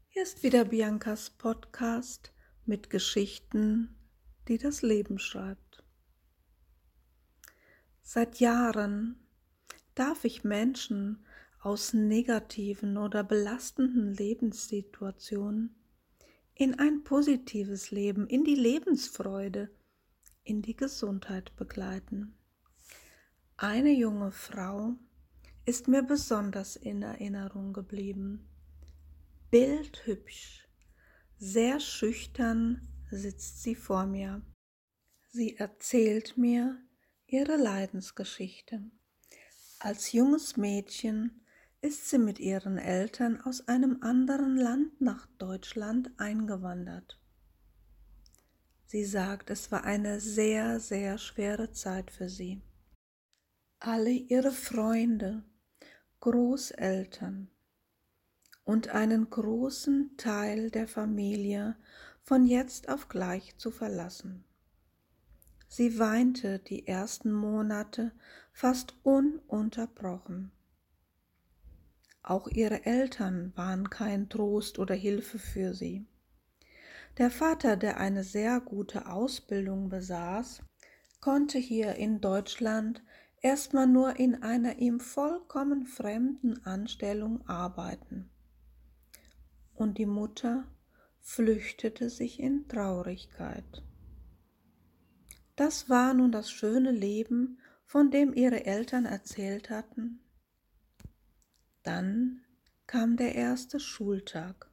Hier ist wieder Biancas Podcast mit Geschichten, die das Leben schreibt. Seit Jahren darf ich Menschen aus negativen oder belastenden Lebenssituationen in ein positives Leben, in die Lebensfreude, in die Gesundheit begleiten. Eine junge Frau ist mir besonders in Erinnerung geblieben. Bildhübsch, sehr schüchtern sitzt sie vor mir. Sie erzählt mir ihre Leidensgeschichte. Als junges Mädchen ist sie mit ihren Eltern aus einem anderen Land nach Deutschland eingewandert. Sie sagt, es war eine sehr, sehr schwere Zeit für sie. Alle ihre Freunde, Großeltern und einen großen Teil der Familie von jetzt auf gleich zu verlassen. Sie weinte die ersten Monate fast ununterbrochen. Auch ihre Eltern waren kein Trost oder Hilfe für sie. Der Vater, der eine sehr gute Ausbildung besaß, konnte hier in Deutschland erstmal nur in einer ihm vollkommen fremden Anstellung arbeiten. Und die Mutter flüchtete sich in Traurigkeit. Das war nun das schöne Leben, von dem ihre Eltern erzählt hatten. Dann kam der erste Schultag.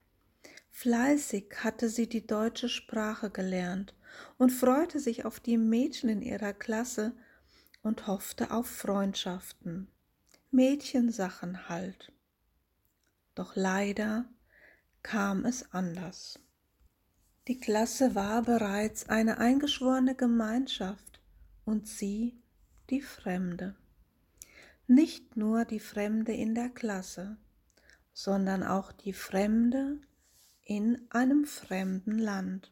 Fleißig hatte sie die deutsche Sprache gelernt und freute sich auf die Mädchen in ihrer Klasse und hoffte auf Freundschaften, Mädchensachen halt. Doch leider kam es anders. Die Klasse war bereits eine eingeschworene Gemeinschaft und sie die Fremde. Nicht nur die Fremde in der Klasse, sondern auch die Fremde in einem fremden Land.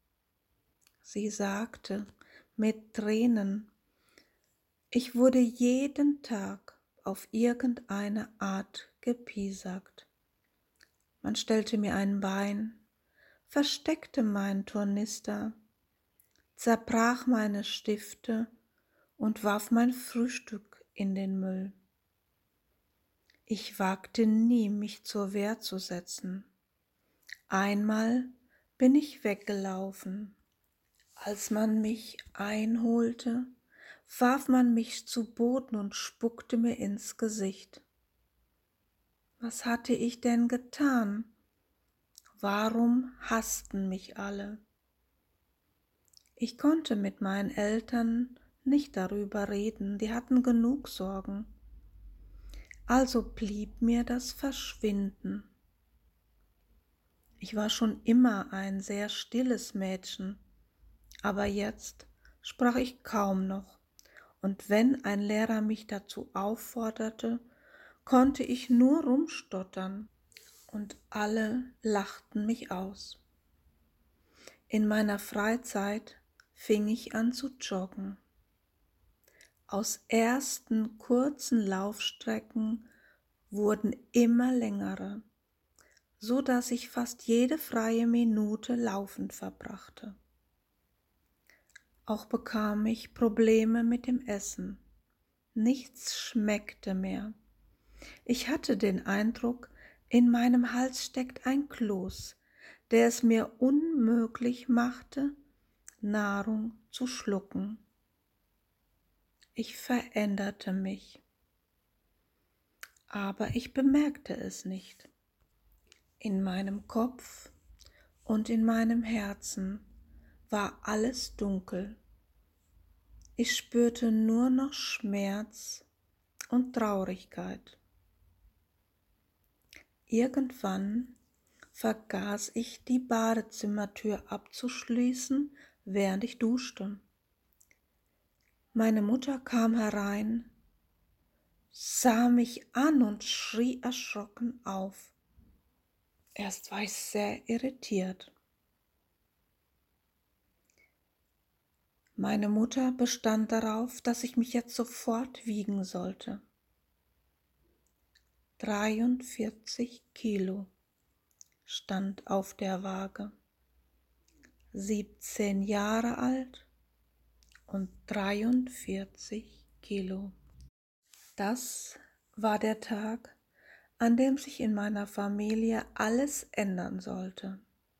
Sie sagte mit Tränen, ich wurde jeden Tag auf irgendeine Art gepiesackt. Man stellte mir ein Bein, versteckte meinen Tornister, zerbrach meine Stifte und warf mein Frühstück in den Müll. Ich wagte nie, mich zur Wehr zu setzen. Einmal bin ich weggelaufen. Als man mich einholte, warf man mich zu Boden und spuckte mir ins Gesicht. Was hatte ich denn getan? Warum hassten mich alle? Ich konnte mit meinen Eltern nicht darüber reden, die hatten genug Sorgen. Also blieb mir das Verschwinden. Ich war schon immer ein sehr stilles Mädchen, aber jetzt sprach ich kaum noch, und wenn ein Lehrer mich dazu aufforderte, konnte ich nur rumstottern, und alle lachten mich aus. In meiner Freizeit fing ich an zu joggen. Aus ersten kurzen Laufstrecken wurden immer längere, so dass ich fast jede freie Minute laufend verbrachte. Auch bekam ich Probleme mit dem Essen. Nichts schmeckte mehr. Ich hatte den Eindruck, in meinem Hals steckt ein Kloß, der es mir unmöglich machte, Nahrung zu schlucken. Ich veränderte mich, aber ich bemerkte es nicht. In meinem Kopf und in meinem Herzen war alles dunkel. Ich spürte nur noch Schmerz und Traurigkeit. Irgendwann vergaß ich, die Badezimmertür abzuschließen, während ich duschte. Meine Mutter kam herein, sah mich an und schrie erschrocken auf. Erst war ich sehr irritiert. Meine Mutter bestand darauf, dass ich mich jetzt sofort wiegen sollte. 43 Kilo. stand auf der Waage, 17 Jahre alt und 43 Kilo. Das war der Tag, an dem sich in meiner Familie alles ändern sollte.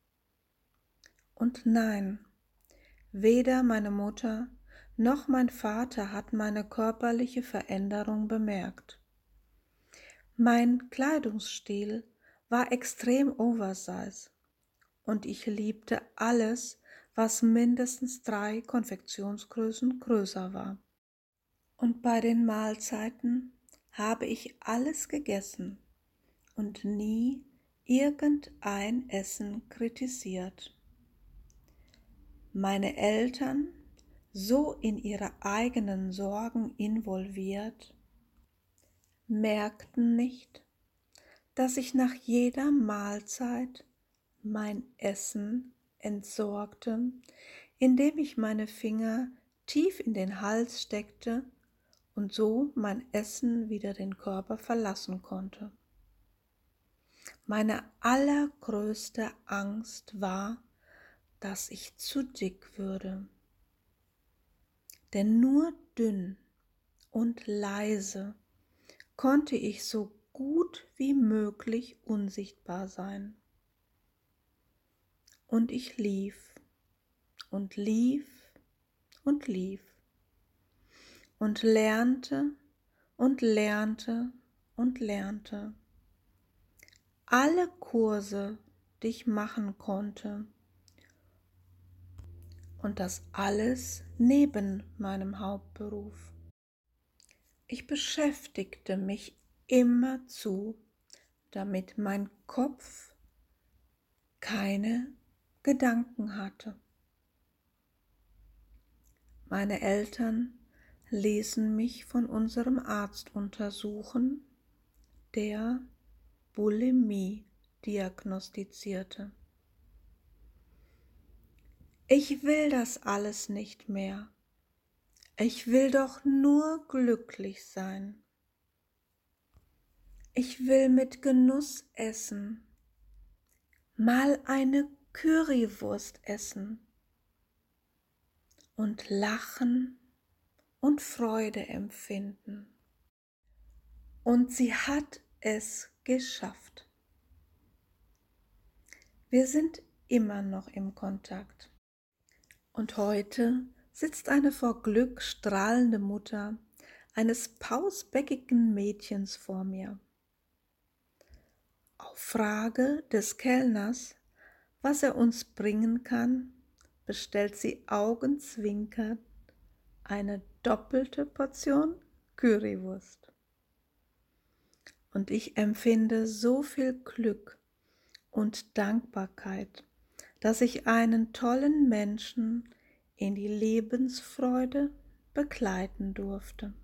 Und nein, weder meine Mutter noch mein Vater hat meine körperliche Veränderung bemerkt. Mein Kleidungsstil war extrem oversize und ich liebte alles, was mindestens 3 Konfektionsgrößen größer war. Und bei den Mahlzeiten habe ich alles gegessen und nie irgendein Essen kritisiert. Meine Eltern, so in ihre eigenen Sorgen involviert, merkten nicht, dass ich nach jeder Mahlzeit mein Essen entsorgte, indem ich meine Finger tief in den Hals steckte und so mein Essen wieder den Körper verlassen konnte. Meine allergrößte Angst war, dass ich zu dick würde. Denn nur dünn und leise konnte ich so gut wie möglich unsichtbar sein. Und ich lief und lief und lief und lernte und lernte und lernte. Alle Kurse, die ich machen konnte, und das alles neben meinem Hauptberuf. Ich beschäftigte mich immerzu, damit mein Kopf keine Gedanken hatte. Meine Eltern ließen mich von unserem Arzt untersuchen, der Bulimie diagnostizierte. Ich will das alles nicht mehr. Ich will doch nur glücklich sein. Ich will mit Genuss essen, mal eine Currywurst essen und lachen und Freude empfinden. Und sie hat es geschafft. Wir sind immer noch im Kontakt. Und heute sitzt eine vor Glück strahlende Mutter eines pausbäckigen Mädchens vor mir. Auf Frage des Kellners, was er uns bringen kann, bestellt sie augenzwinkernd eine doppelte Portion Currywurst. Und ich empfinde so viel Glück und Dankbarkeit, dass ich einen tollen Menschen in die Lebensfreude begleiten durfte.